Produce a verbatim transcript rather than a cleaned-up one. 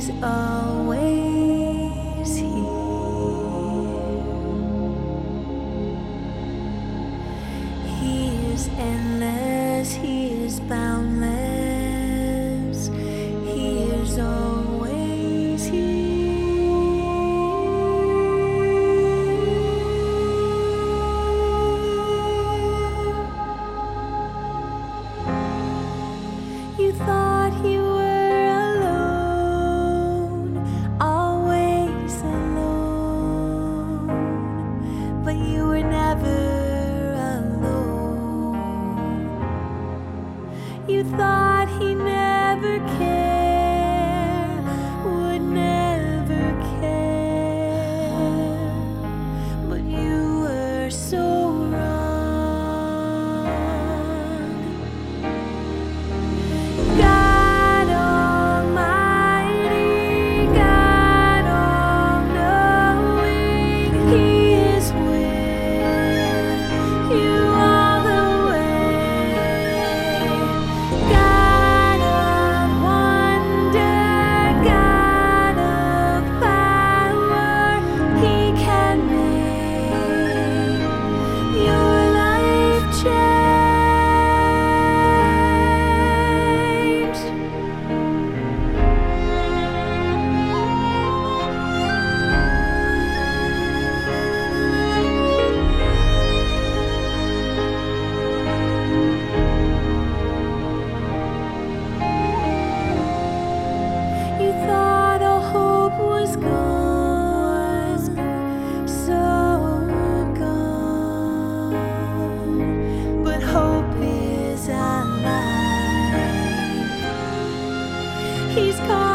He's always here. He is endless, He is boundless, He is always here. You thought you were alone, always alone, but you were never alone. You thought He never cared, would never care, but you were so wrong. God Almighty, God all-knowing, He is with you all the way. God of wonder, God of power, He can make your life change. You thought all hope was gone, so gone, but hope is alive. He's called